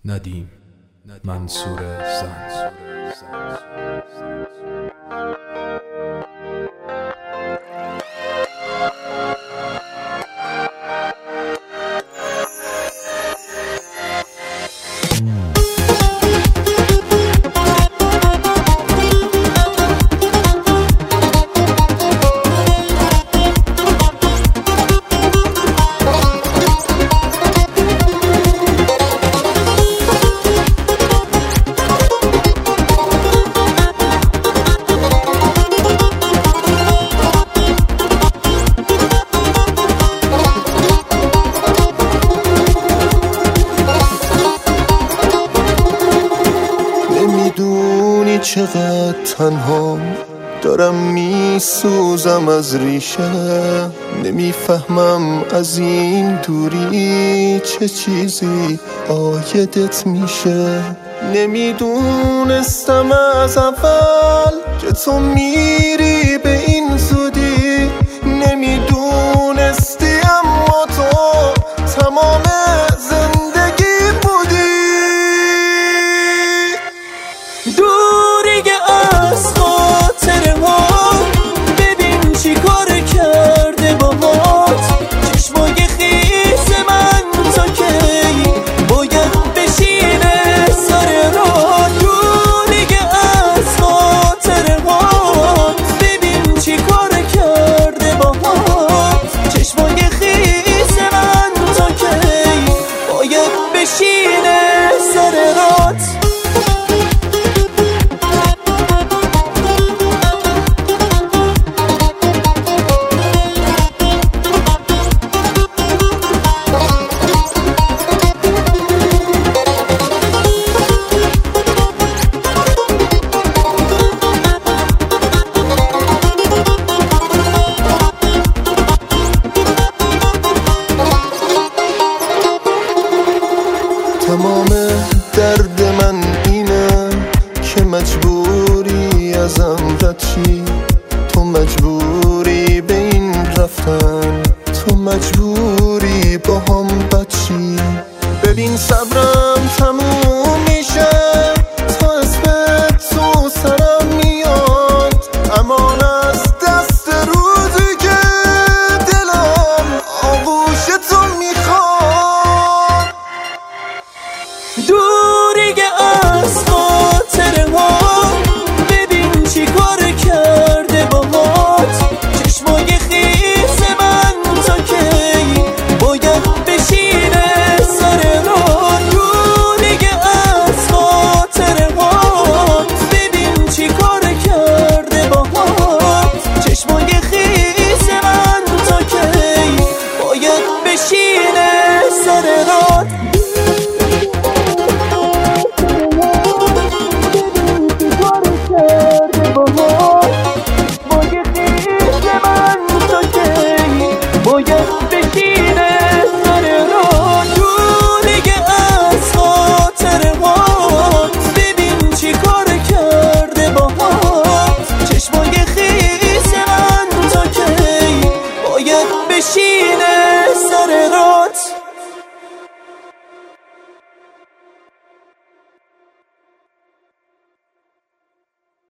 ندیم منصور زن. نمیدونی چقدر تنها دارم میسوزم از ریشه، نمیفهمم از این دوری چه چیزی عایدت میشه. نمیدونستم از اول که تو میری به این زودی، نمیدونستی اما تو تمام زندگی بودی. دوری از خاطره ها ببین چی کار کرده باهات، چشمای خیس من تا کی باید بشینه سر راه. دوری از خاطره ها ببین چی کار کرده باهات، چشمای خیس من تا کی باید بشینه سر راه. تمام درد من اینه که مجبوری ازم رد شی، تو مجبوری به این رفتن، تو مجبوری با هم بد شی. ببین صبرم تموم میشه، تا اسمت تو سرم میاد، امان از دست روزی که دلم آغوش تو میخواد. دوری از خاطره ها ببین چی کار کرده باهات، چشمای خیس من تا کی باید بشینه سر راه. دوری از خاطره ها ببین چی کار کرده باهات، چشمای خیس من تا کی باید بشینه سر راه. باید